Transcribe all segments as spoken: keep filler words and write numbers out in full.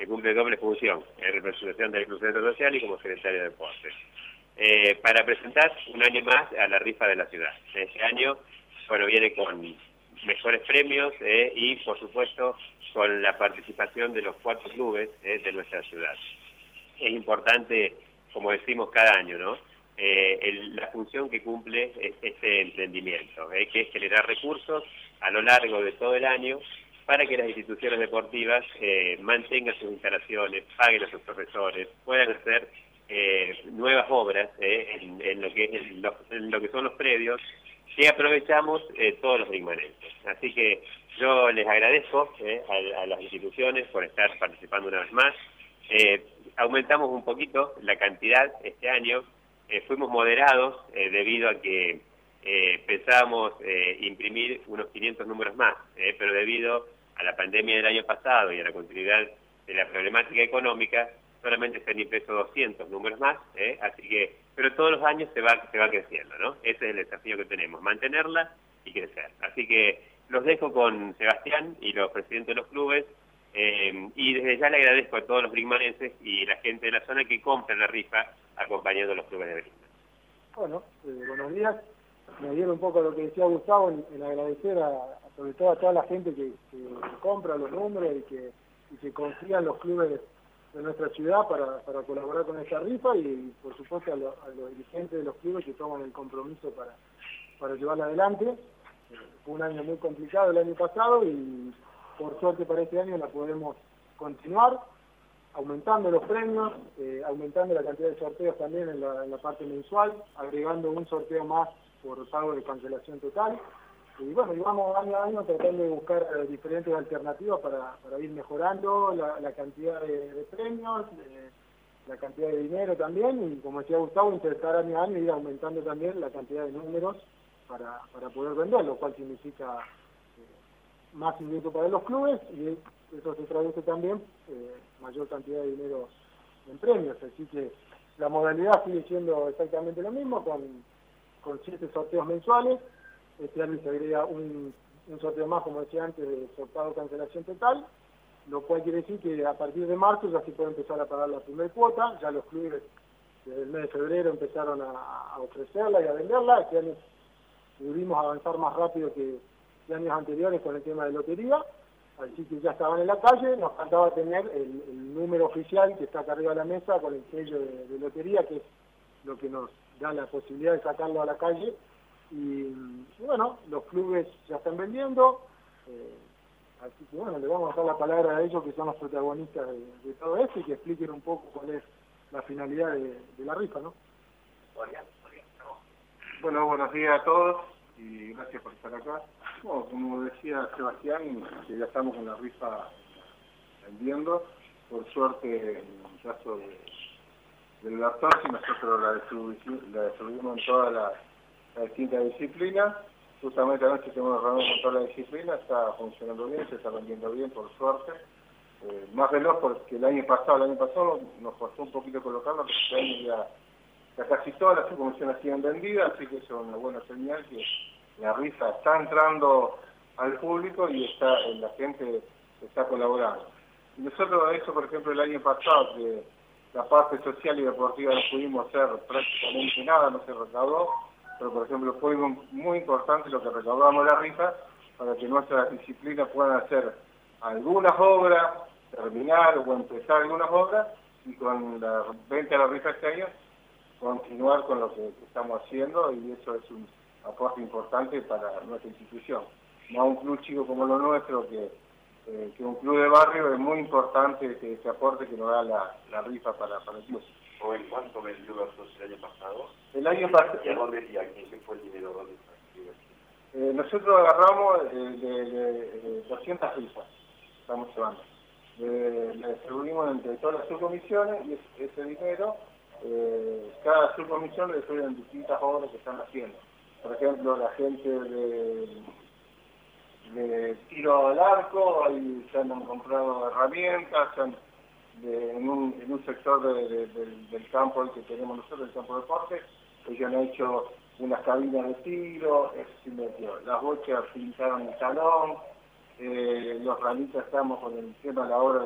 cumple doble función, en representación del Club Centro Social y como secretario de Deportes. Eh, para presentar un año más a la rifa de la ciudad. Este año, bueno, viene con mejores premios eh, y, por supuesto, con la participación de los cuatro clubes eh, de nuestra ciudad. Es importante, como decimos cada año, ¿no? Eh, el, la función que cumple es este emprendimiento, eh, que es generar recursos a lo largo de todo el año para que las instituciones deportivas eh, mantengan sus instalaciones, paguen a sus profesores, puedan hacer eh, nuevas obras eh, en, en, lo que es en lo, en lo que son los predios, que aprovechamos eh, todos los rimanentes. Así que yo les agradezco eh, a, a las instituciones por estar participando una vez más. Eh, aumentamos un poquito la cantidad este año, eh, fuimos moderados eh, debido a que eh, pensábamos eh, imprimir unos quinientos números más, eh, pero debido a la pandemia del año pasado y a la continuidad de la problemática económica, solamente se han impreso doscientos números más, eh, así que, pero todos los años se va, se va creciendo, ¿no? Ese es el desafío que tenemos, mantenerla y crecer. Así que los dejo con Sebastián y los presidentes de los clubes, eh, y desde ya le agradezco a todos los brinkmanenses y la gente de la zona que compran la rifa acompañando a los clubes de Brinkman. Bueno, eh, buenos días. Me dieron un poco lo que decía Gustavo, en, en agradecer a, a, sobre todo a toda la gente que, que compra los números y que, y que confía en los clubes de nuestra ciudad para, para colaborar con esta rifa y por supuesto a, lo, a los dirigentes de los clubes que toman el compromiso para, para llevarla adelante. Eh, fue un año muy complicado el año pasado y por suerte para este año la podemos continuar, aumentando los premios, eh, aumentando la cantidad de sorteos también en la, en la parte mensual, agregando un sorteo más por pago de cancelación total. Y bueno, y vamos año a año tratando de buscar eh, diferentes alternativas para, para ir mejorando la, la cantidad de, de premios, eh, la cantidad de dinero también, y como decía Gustavo, intentar año a año ir aumentando también la cantidad de números para, para poder vender, lo cual significa eh, más ingreso para los clubes, y eso se traduce también eh, mayor cantidad de dinero en premios. Así que la modalidad sigue siendo exactamente lo mismo, con, con siete sorteos mensuales. Este año se agrega un, un sorteo más, como decía antes, de sorteo cancelación total, lo cual quiere decir que a partir de marzo ya se puede empezar a pagar la primera cuota. Ya los clubes desde el mes de febrero empezaron a, a ofrecerla y a venderla. Este año pudimos avanzar más rápido que, que años anteriores con el tema de lotería, así que ya estaban en la calle. Nos faltaba tener el, el número oficial que está acá arriba de la mesa con el sello de, de lotería, que es lo que nos da la posibilidad de sacarlo a la calle. Y, y bueno, los clubes ya están vendiendo, eh, así que bueno, le vamos a dar la palabra a ellos que son los protagonistas de, de todo esto y que expliquen un poco cuál es la finalidad de, de la rifa, ¿no? Bueno, buenos días a todos y gracias por estar acá. Bueno, como decía Sebastián, que ya estamos con la rifa vendiendo. Por suerte, en el caso de, del Lactosis, nosotros la, la distribuimos en todas las las distintas disciplinas. Justamente anoche tenemos reunión con todas las disciplinas, está funcionando bien, se está vendiendo bien, por suerte. Eh, más veloz porque el año pasado, el año pasado nos costó un poquito colocarlo, pero este año ya, ya casi todas las subcomisiones siguen vendidas, así que eso es una buena señal, que la rifa está entrando al público y está la gente está colaborando. Y nosotros eso, por ejemplo, el año pasado, que la parte social y deportiva no pudimos hacer prácticamente nada, no se recaudó, pero por ejemplo fue muy importante lo que recaudamos la rifa para que nuestras disciplinas puedan hacer algunas obras, terminar o empezar algunas obras, y con la venta de la rifa este año continuar con lo que estamos haciendo, y eso es un aporte importante para nuestra institución. No a un club chico como lo nuestro, que, eh, que un club de barrio, es muy importante que ese aporte que nos da la, la rifa para, para el club. ¿O en cuánto vendió el año pasado? El año pasado. ¿Y a dónde y a quién se fue el dinero? ¿Dónde fue? Eh, nosotros agarramos eh, de, de, de doscientas rifas, estamos llevando. Eh, la distribuimos entre todas las subcomisiones y ese, ese dinero, eh, cada subcomisión le distribuyen distintas obras que están haciendo. Por ejemplo, la gente de, de tiro al arco, ahí se han comprado herramientas, se han De, en, un, en un sector de, de, de, del campo que tenemos nosotros, el campo de deporte, ellos han hecho unas cabinas de tiro, eso se metió. Las bochas pintaron el salón, eh, los ramitas estamos con el tema de la obra del,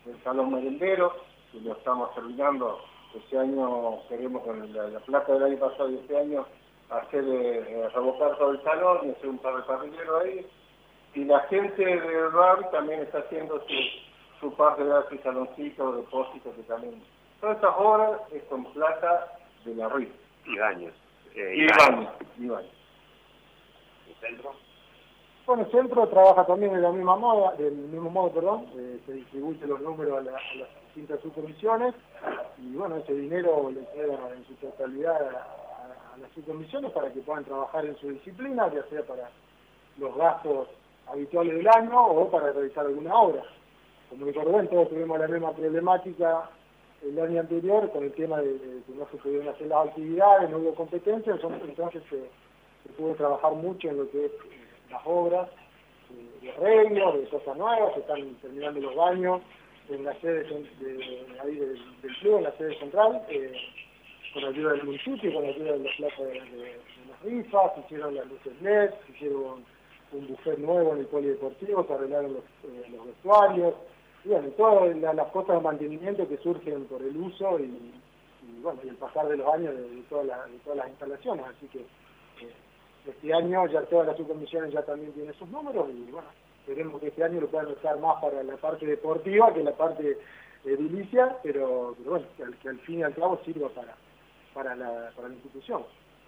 el salón merendero, que lo estamos terminando. Este año queremos, con la, la plata del año pasado y este año, hacer eh, revocar todo el salón y hacer un par de parrilleros ahí. Y la gente del bar también está haciendo su, su parte de su saloncito, depósito, que también... Todas estas obras es con plata de la rifa. Y baños. Eh, y baños. Y baños. ¿El centro? Bueno, el centro trabaja también de la misma moda, del mismo modo, perdón, eh, se distribuyen los números a, la, a las distintas subcomisiones y bueno, ese dinero le queda en su totalidad a, a, a las subcomisiones para que puedan trabajar en su disciplina, ya sea para los gastos habituales del año o para realizar alguna obra. Como recordé, todos tuvimos la misma problemática el año anterior con el tema de, de que no se pudieron hacer las actividades, no hubo competencia, entonces, entonces se, se pudo trabajar mucho en lo que es las obras de, de arreglos, de cosas nuevas, se están terminando los baños en la sede de, de, ahí del, del club, en la sede central, eh, con ayuda del municipio, con ayuda de la plata de, de, de las rifas, se hicieron las luces L E D, se hicieron un buffet nuevo en el polideportivo, se arreglaron los, eh, los vestuarios, y bueno, todas la, las cosas de mantenimiento que surgen por el uso y, y bueno, y el pasar de los años de, de, toda la, de todas las instalaciones, así que eh, este año ya todas las subcomisiones ya también tienen sus números y bueno, esperemos que este año lo puedan usar más para la parte deportiva que la parte edilicia, pero, pero bueno, que al, que al fin y al cabo sirva para, para, la, para la institución.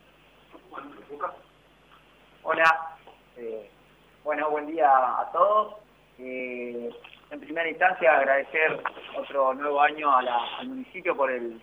Hola, eh, bueno, buen día a todos. Eh, en primera instancia agradecer otro nuevo año a la, al municipio por el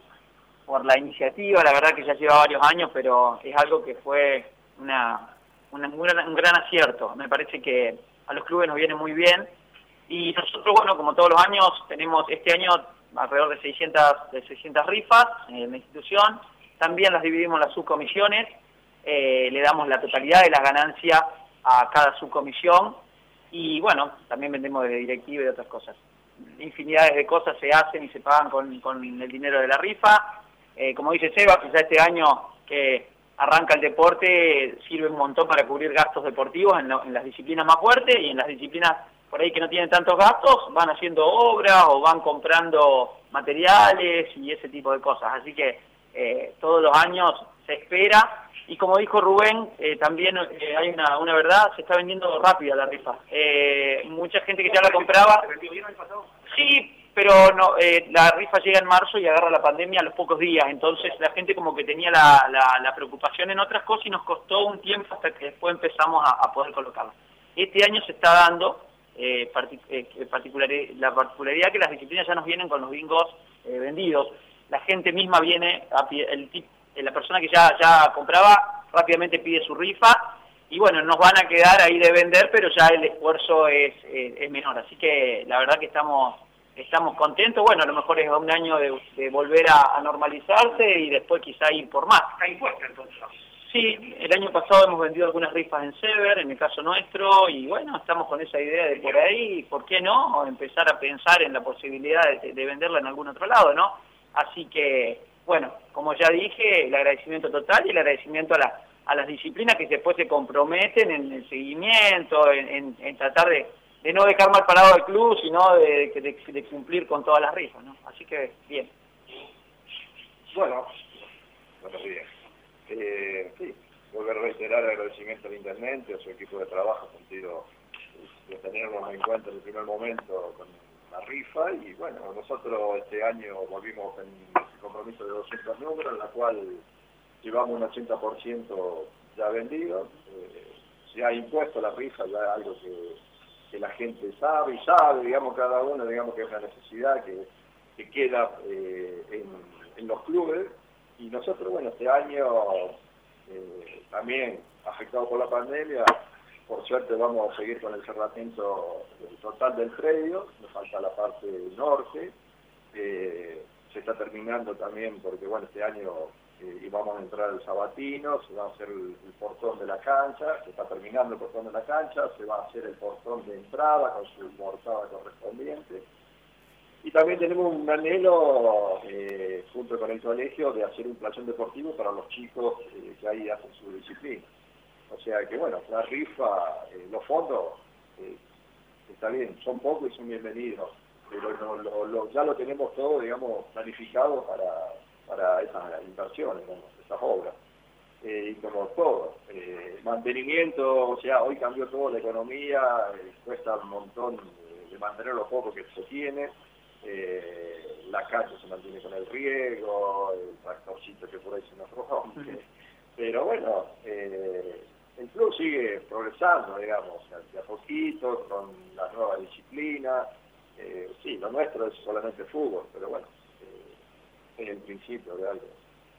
por la iniciativa, la verdad que ya lleva varios años, pero es algo que fue una, una, un, gran, un gran acierto. Me parece que a los clubes nos viene muy bien y nosotros, bueno, como todos los años, tenemos este año alrededor de seiscientas, de seiscientas rifas en la institución, también las dividimos en las subcomisiones, eh, le damos la totalidad de las ganancias a cada subcomisión y bueno, también vendemos de directiva y de otras cosas. Infinidades de cosas se hacen y se pagan con, con el dinero de la rifa. Eh, como dice Seba, ya este año que arranca el deporte sirve un montón para cubrir gastos deportivos en, lo, en las disciplinas más fuertes y en las disciplinas por ahí que no tienen tantos gastos van haciendo obras o van comprando materiales y ese tipo de cosas. Así que eh, todos los años se espera y como dijo Rubén, eh, también eh, hay una, una verdad, se está vendiendo rápida la rifa. Eh, mucha gente que ya la compraba... ¿Se vendió bien el pasado? Sí, pero no, eh, la rifa llega en marzo y agarra la pandemia a los pocos días, entonces la gente como que tenía la, la, la preocupación en otras cosas y nos costó un tiempo hasta que después empezamos a, a poder colocarla. Este año se está dando eh, partic eh, particular la particularidad que las disciplinas ya nos vienen con los bingos eh, vendidos. La gente misma viene, a pie, el tipo la persona que ya, ya compraba rápidamente pide su rifa y bueno, nos van a quedar ahí de vender, pero ya el esfuerzo es, es, es menor, así que la verdad que estamos estamos contentos. Bueno, a lo mejor es un año de, de volver a, a normalizarse y después quizá ir por más. ¿Está impuesta entonces? Sí, el año pasado hemos vendido algunas rifas en Sever, en el caso nuestro, y bueno, estamos con esa idea de por ahí, ¿por qué no? Empezar a pensar en la posibilidad de, de venderla en algún otro lado, ¿no? Así que... Bueno, como ya dije, el agradecimiento total y el agradecimiento a, la, a las disciplinas que después se comprometen en el seguimiento, en, en, en tratar de, de no dejar mal parado al club, sino de, de, de cumplir con todas las rifas, ¿no? Así que, bien. Bueno, buenos días. Eh, sí, volver a reiterar el agradecimiento al intendente, a su equipo de trabajo, sentido de tenernos en cuenta en el primer momento con la rifa y bueno, nosotros este año volvimos en el compromiso de doscientos números, en la cual llevamos un ochenta por ciento ya vendido, eh, se ha impuesto la rifa, ya es algo que, que la gente sabe y sabe, digamos cada uno, digamos que es una necesidad que, que queda eh, en, en los clubes y nosotros bueno, este año eh, también afectado por la pandemia, por suerte vamos a seguir con el cerramiento total del predio, nos falta la parte norte, eh, se está terminando también porque bueno, este año eh, íbamos a entrar al Sabatino, se va a hacer el, el portón de la cancha, se está terminando el portón de la cancha, se va a hacer el portón de entrada con su portada correspondiente. Y también tenemos un anhelo, eh, junto con el colegio, de hacer un playón deportivo para los chicos eh, que ahí hacen su disciplina. O sea que bueno, la rifa, eh, los fondos, eh, está bien, son pocos y son bienvenidos. pero no, lo, lo, ya lo tenemos todo, digamos, planificado para, para esas inversiones, digamos, esas obras. Eh, y como todo, eh, mantenimiento, o sea, hoy cambió todo la economía, eh, cuesta un montón de, de mantener lo poco que se tiene, eh, la calle se mantiene con el riego, el tractorcito que por ahí se nos rompe, pero bueno, eh, el club sigue progresando, digamos, de a poquito, con la nueva disciplina. Eh, sí, lo nuestro es solamente fútbol, pero bueno, eh, es el principio de algo.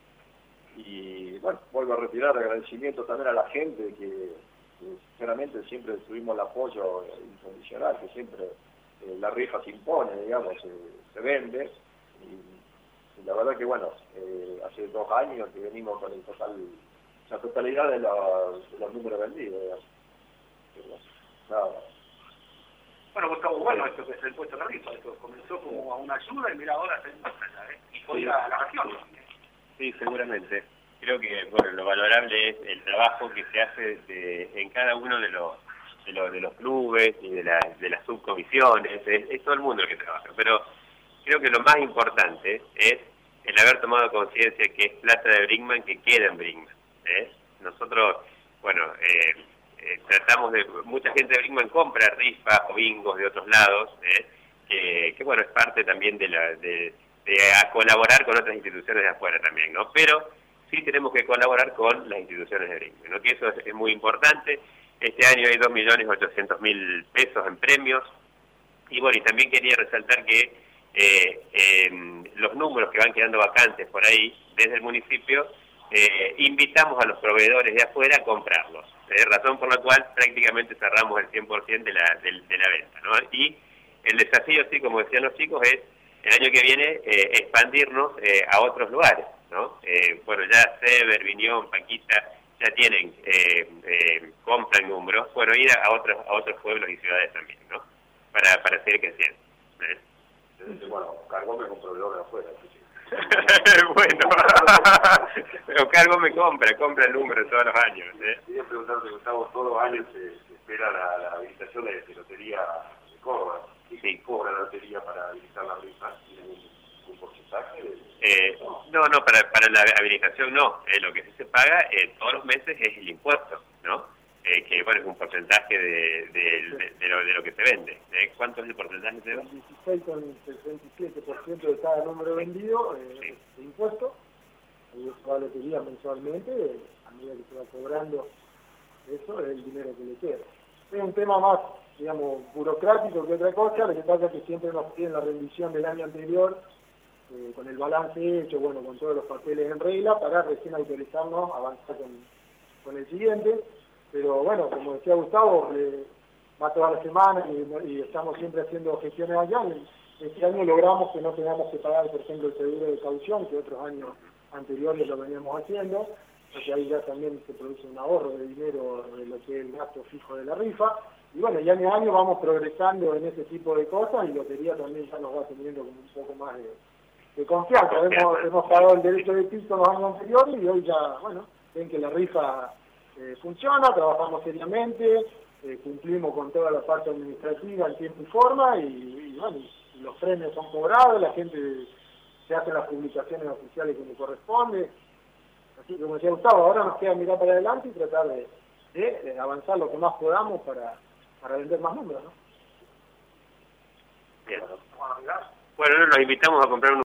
Y bueno, vuelvo a retirar agradecimiento también a la gente que, que sinceramente siempre tuvimos el apoyo incondicional, que siempre eh, la rifa se impone, digamos, eh, se vende. Y, y la verdad que bueno, eh, hace dos años que venimos con el total, la totalidad de los, de los números vendidos, digamos. Pero, nada. Bueno, Gustavo, bueno, esto que es el puesto de la rifa, esto comenzó como una ayuda y mira ahora está en ¿eh? Y fue la, la región. Sí, seguramente. Creo que bueno, lo valorable es el trabajo que se hace de, en cada uno de los, de los de los clubes y de, la, de las subcomisiones, es, es todo el mundo el que trabaja. Pero creo que lo más importante es el haber tomado conciencia que es plata de Brinkmann que queda en Brinkmann. ¿eh? Nosotros, bueno, eh, eh, tratamos de... Mucha gente de Brinkmann compra rifas o bingos de otros lados, ¿eh? que, que bueno, es parte también de la... De, de a colaborar con otras instituciones de afuera también, ¿no? Pero sí tenemos que colaborar con las instituciones de Brinkmann, ¿no? Que eso es, es muy importante. Este año hay dos millones ochocientos mil pesos en premios. Y bueno, y también quería resaltar que eh, eh, los números que van quedando vacantes por ahí, desde el municipio, eh, invitamos a los proveedores de afuera a comprarlos. ¿eh? Razón por la cual prácticamente cerramos el cien por ciento de la, de, de la venta, ¿no? Y el desafío, sí, como decían los chicos, es el año que viene eh, expandirnos eh, a otros lugares, ¿no? Eh, bueno, ya Sever, Viñón, Paquita, ya tienen, eh, eh, compran números, bueno, ir a otros a otros pueblos y ciudades también, ¿no? Para, para seguir creciendo. ¿eh? Entonces, bueno, Cargome es un proveedor de afuera. ¿sí? Bueno, pero Cargo me compra, compra el número todos los años. ¿eh? Quería preguntarte, Gustavo, todos los años se, se espera la, la habilitación de, de lotería de Córdoba. Sí, cobra la lotería para habilitar la rifa, ¿tiene un, un porcentaje? De... Eh, no, no, para, para la habilitación no, eh, lo que sí se paga eh, todos los meses es el impuesto, ¿no? Eh, que bueno, es un porcentaje de, de, de, de, lo, de lo que se vende. ¿eh? ¿Cuánto es el porcentaje? El dieciséis con el sesenta y siete por ciento de cada número vendido eh, sí. de impuesto, y eso va a lotería mensualmente, eh, a medida que se va cobrando eso, es el dinero que le queda. Es un tema más, digamos, burocrático que otra cosa, lo que pasa es que siempre nos piden la rendición del año anterior, eh, con el balance hecho, bueno, con todos los papeles en regla, para recién autorizarnos a avanzar con, con el siguiente. Pero bueno, como decía Gustavo, eh, va toda la semana y, y estamos siempre haciendo gestiones allá. Este año logramos que no tengamos que pagar, por ejemplo, el seguro de caución, que otros años anteriores lo veníamos haciendo. Entonces ahí ya también se produce un ahorro de dinero de lo que es el gasto fijo de la rifa. Y bueno, y año a año vamos progresando en ese tipo de cosas y lotería también ya nos va teniendo como un poco más de, de confianza. Hemos, hemos pagado el derecho de piso los años anteriores y hoy ya, bueno, ven que la rifa eh, funciona, trabajamos seriamente, eh, cumplimos con toda la parte administrativa en tiempo y forma y, y bueno, y los premios son cobrados, la gente se hace las publicaciones oficiales que le corresponde. Así que como decía Gustavo, ahora nos queda mirar para adelante y tratar de, de, de avanzar lo que más podamos para, para vender más números, ¿no? Bien. Bueno, nos invitamos a comprar un